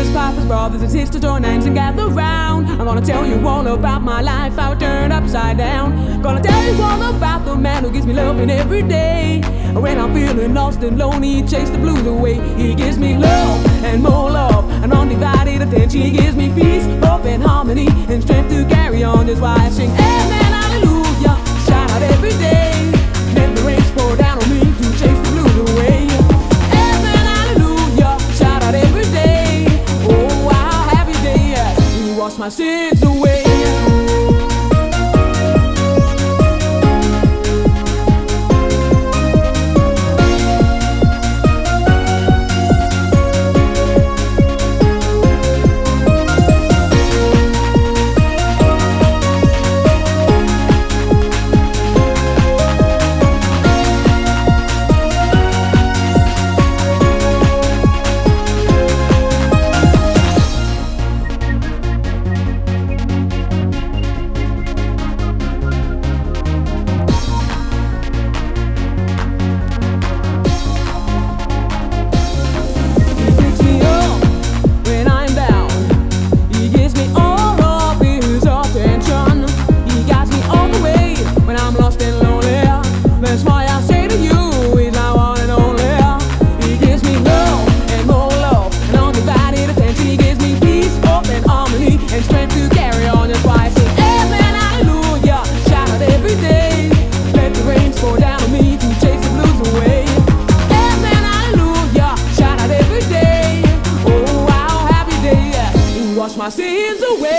mamas, papas, brothers and sisters, join hands and gather round. I'm gonna tell you all about my life, how it turned upside down. Gonna tell you all about the man who gives me loving every day. When I'm feeling lost and lonely, he chased the blues away. He gives me love and more love, and undivided attention. He gives me peace, hope and harmony, and strength to carry on. That's why I sing amen, hallelujah, shout out every day. Let the rain pour down on me to chase the blues away. Amen, hallelujah, shout out every day. Oh, how happy day, yes, he washed my sins away. Wash my sins away.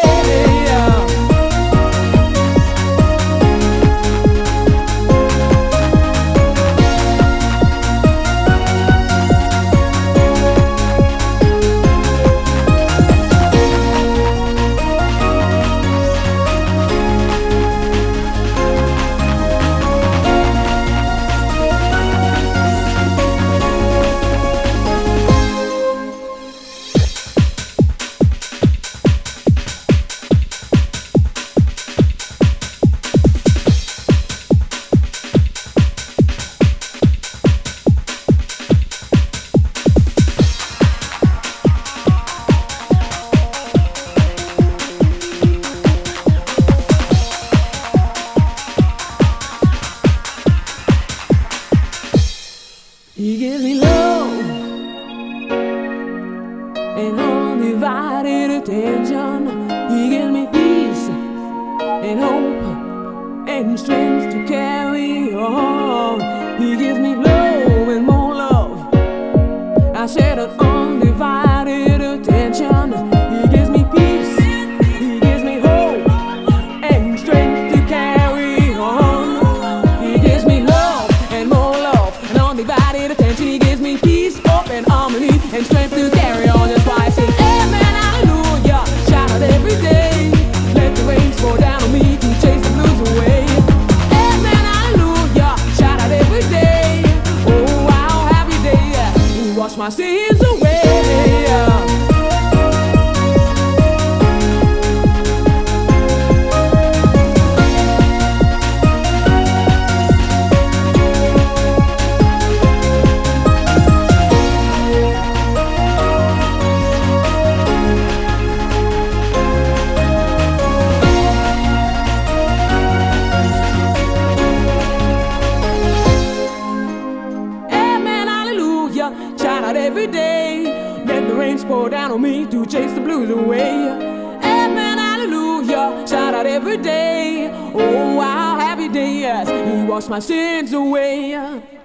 He gives me love and undivided attention. He gives me peace and hope and strength to carry on. He gives me love and more love. I said an undivided attention. He gives me peace. He gives me hope and strength to carry on. He gives me love and more love and undivided attention. He gives me peace, hope and harmony, and strength to carry on. That's why I sing amen, hallelujah, shout out every day. Let the rain pour down on me to chase the blues away. Amen, hallelujah, shout out every day. Oh, how happy day, he washed my sins away. Shout out every day. Let the rain pour down on me to chase the blues away. Amen, hallelujah. Shout out every day. Oh, how happy day, yes, he washed my sins away.